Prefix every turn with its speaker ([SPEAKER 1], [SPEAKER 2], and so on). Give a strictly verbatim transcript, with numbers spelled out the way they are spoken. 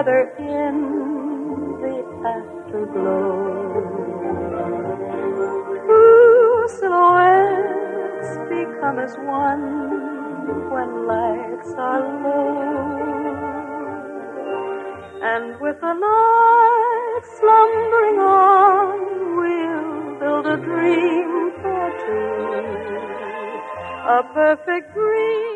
[SPEAKER 1] together in the afterglow. Two silhouettes become as one when lights are low. And with the night slumbering on, we'll build a dream for two, a perfect dream.